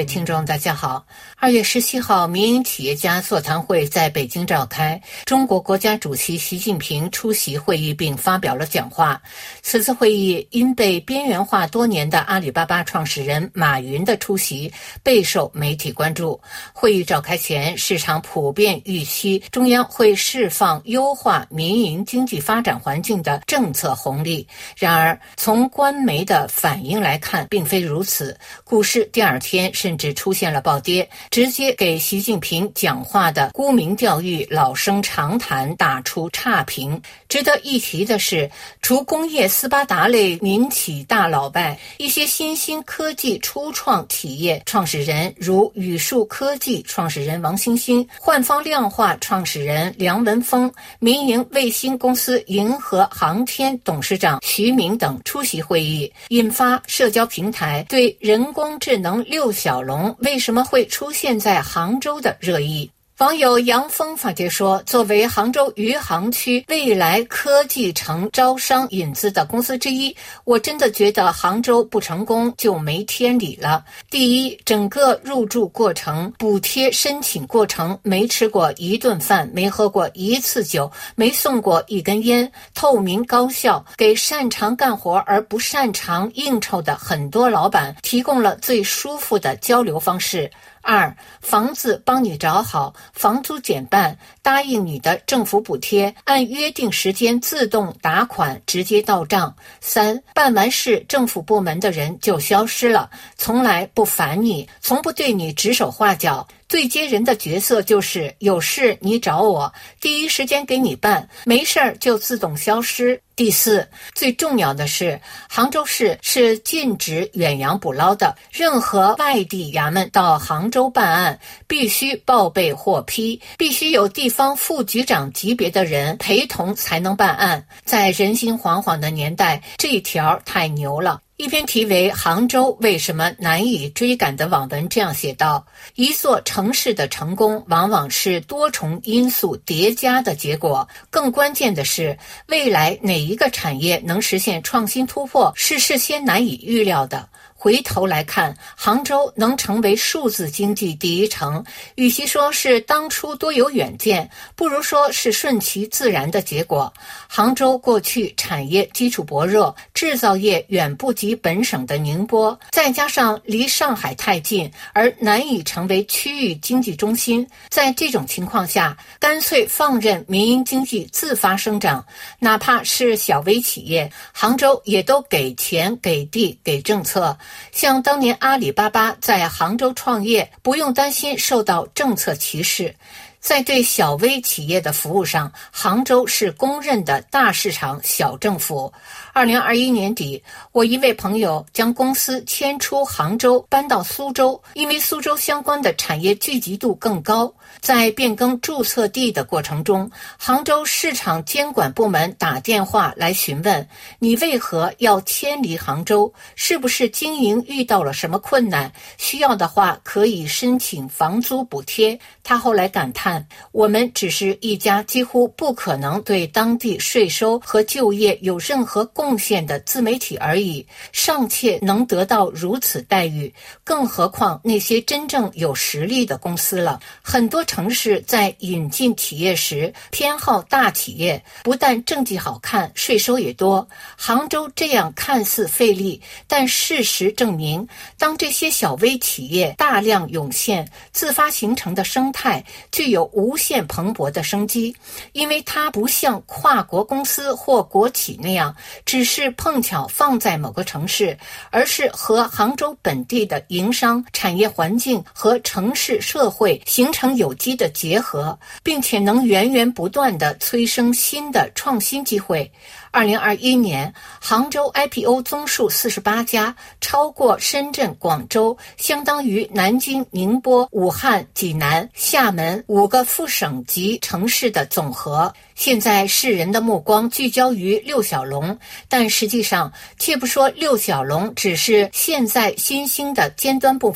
位听众大家好。2月17号，民营企业家座谈会在北京召开，中国国家主席习近平出席会议并发表了讲话。此次会议因被边缘化多年的阿里巴巴创始人马云的出席备受媒体关注。会议召开前，市场普遍预期中央会释放优化民营经济发展环境的政策红利，然而从官媒的反应来看并非如此，股市第二天甚至出现了暴跌，直接给习近平讲话的沽名钓誉、老生常谈打出差评。值得一提的是，除工业斯巴达类民企大佬外，一些新兴科技初创企业创始人如宇树科技创始人王兴兴、焕方量化创始人梁文峰、民营卫星公司银河航天董事长徐明等出席会议，引发社交平台对人工智能六小龙为什么会出现在杭州的热议。网友杨峰发帖说，作为杭州余杭区未来科技城招商引资的公司之一，我真的觉得杭州不成功就没天理了。第一，整个入驻过程、补贴申请过程没吃过一顿饭，没喝过一次酒，没送过一根烟，透明高效，给擅长干活而不擅长应酬的很多老板提供了最舒服的交流方式。2，房子帮你找好，房租减半，答应你的政府补贴，按约定时间自动打款直接到账。3，办完事政府部门的人就消失了，从来不烦你，从不对你指手画脚，对接人的角色就是有事你找我，第一时间给你办，没事儿就自动消失。第4，最重要的是，杭州市是禁止远洋捕捞的，任何外地衙门到杭州办案，必须报备获批，必须有地方副局长级别的人陪同才能办案。在人心惶惶的年代，这一条太牛了。一篇题为《杭州为什么难以追赶》的网文这样写道：一座城市的成功往往是多重因素叠加的结果，更关键的是，未来哪一个产业能实现创新突破，是事先难以预料的。回头来看，杭州能成为数字经济第一城，与其说是当初多有远见，不如说是顺其自然的结果。杭州过去产业基础薄弱，制造业远不及本省的宁波，再加上离上海太近，而难以成为区域经济中心。在这种情况下，干脆放任民营经济自发生长，哪怕是小微企业，杭州也都给钱、给地、给政策。像当年阿里巴巴在杭州创业，不用担心受到政策歧视。在对小微企业的服务上，杭州是公认的大市场小政府。2021年底，我一位朋友将公司迁出杭州搬到苏州，因为苏州相关的产业聚集度更高。在变更注册地的过程中，杭州市场监管部门打电话来询问，你为何要迁离杭州？是不是经营遇到了什么困难？需要的话可以申请房租补贴。他后来感叹，我们只是一家几乎不可能对当地税收和就业有任何贡献的自媒体而已，尚且能得到如此待遇，更何况那些真正有实力的公司了。很多城市在引进企业时偏好大企业，不但政绩好看，税收也多。杭州这样看似费力，但事实证明，当这些小微企业大量涌现，自发形成的生态具有无限蓬勃的生机，因为它不像跨国公司或国企那样只是碰巧放在某个城市，而是和杭州本地的营商、产业环境和城市社会形成有机的结合，并且能源源不断地催生新的创新机会。2021年，杭州 IPO 宗数48家，超过深圳、广州，相当于南京、宁波、武汉、济南、厦门5个副省级城市的总和。现在世人的目光聚焦于六小龙，但实际上，且不说六小龙只是现在新兴的尖端部分，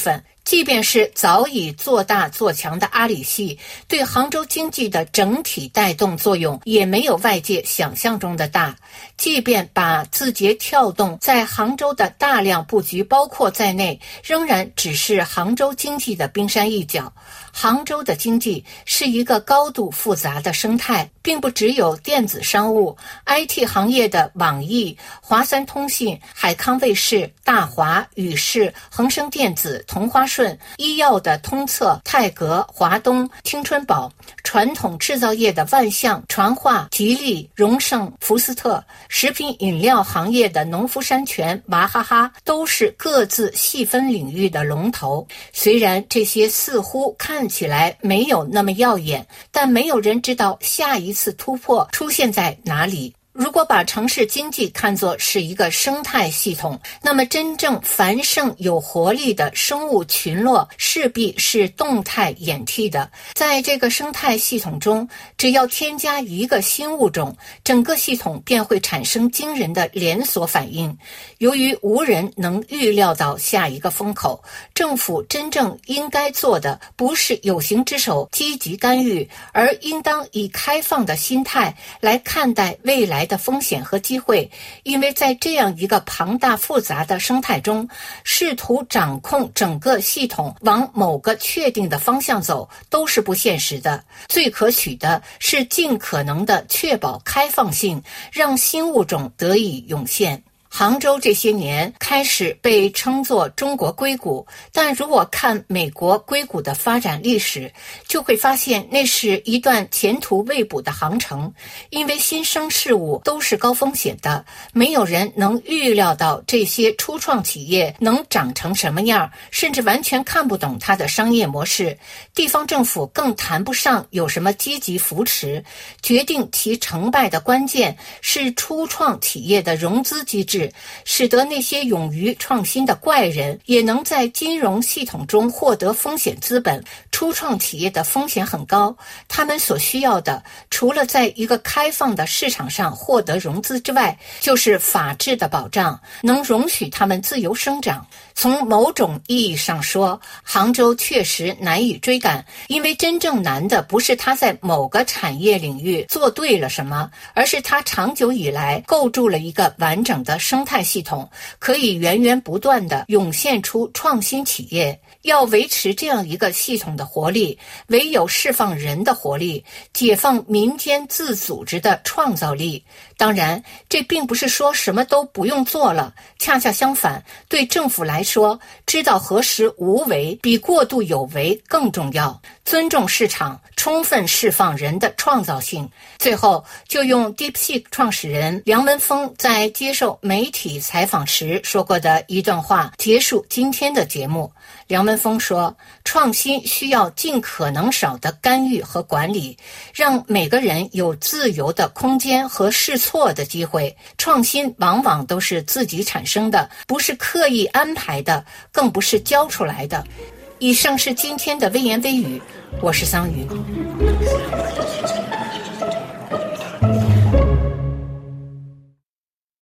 即便是早已做大做强的阿里系，对杭州经济的整体带动作用也没有外界想象中的大。即便把字节跳动在杭州的大量布局包括在内，仍然只是杭州经济的冰山一角。杭州的经济是一个高度复杂的生态，并不只有电子商务、IT 行业的网易、华三通信、海康卫视、大华、宇视、恒生电子、同花顺，医药的通策、泰格、华东、青春宝，传统制造业的万象、传化、吉利、荣盛、福斯特，食品饮料行业的农夫山泉、娃哈哈，都是各自细分领域的龙头。虽然这些似乎看起来没有那么耀眼，但没有人知道下一次突破出现在哪里。如果把城市经济看作是一个生态系统，那么真正繁盛有活力的生物群落势必是动态演替的。在这个生态系统中，只要添加一个新物种，整个系统便会产生惊人的连锁反应。由于无人能预料到下一个风口，政府真正应该做的不是有形之手积极干预，而应当以开放的心态来看待未来的风险和机会。因为在这样一个庞大复杂的生态中，试图掌控整个系统往某个确定的方向走都是不现实的。最可取的是尽可能的确保开放性，让新物种得以涌现。杭州这些年开始被称作中国硅谷，但如果看美国硅谷的发展历史，就会发现那是一段前途未卜的航程。因为新生事物都是高风险的，没有人能预料到这些初创企业能长成什么样，甚至完全看不懂它的商业模式。地方政府更谈不上有什么积极扶持，决定其成败的关键是初创企业的融资机制，使得那些勇于创新的怪人也能在金融系统中获得风险资本。初创企业的风险很高，他们所需要的除了在一个开放的市场上获得融资之外，就是法治的保障，能容许他们自由生长。从某种意义上说，杭州确实难以追赶，因为真正难的不是他在某个产业领域做对了什么，而是他长久以来构筑了一个完整的生态系统，可以源源不断地涌现出创新企业。要维持这样一个系统的活力，唯有释放人的活力，解放民间自组织的创造力。当然，这并不是说什么都不用做了，恰恰相反，对政府来说，知道何时无为比过度有为更重要。尊重市场，充分释放人的创造性。最后，就用 DeepSeek 创始人梁文峰在接受媒体采访时说过的一段话结束今天的节目。梁文峰说，创新需要尽可能少的干预和管理，让每个人有自由的空间和试错的机会。创新往往都是自己产生的，不是刻意安排的，更不是教出来的。以上是今天的微言微语，我是桑榆。